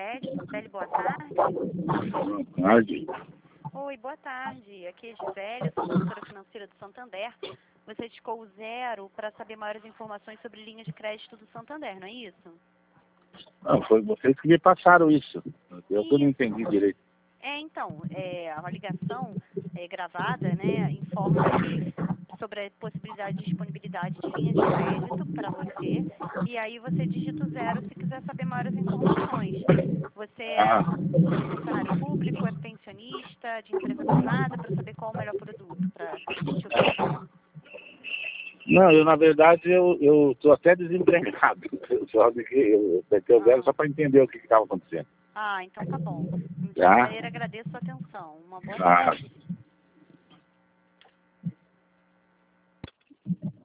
Gisele. Gisele, boa tarde. Boa tarde. Oi, boa tarde. Aqui é Gisele, sou consultora financeira do Santander. Você discou o 0 para saber maiores informações sobre linha de crédito do Santander, não é isso? Não, foi vocês que me passaram isso. Eu que não entendi direito. Então, a ligação gravada, né, informa sobre a possibilidade de disponibilidade de linha de crédito para você, e aí você digita o 0 se quiser saber maiores informações. Você é funcionário público, é pensionista, de empresa privada, para saber qual o melhor produto para te oferecer. Não, eu na verdade eu estou até desempregado. Só que eu apertei o 0 só para entender o que estava acontecendo. Ah, então tá bom. De Tá? maneira, agradeço a atenção. Uma boa tarde.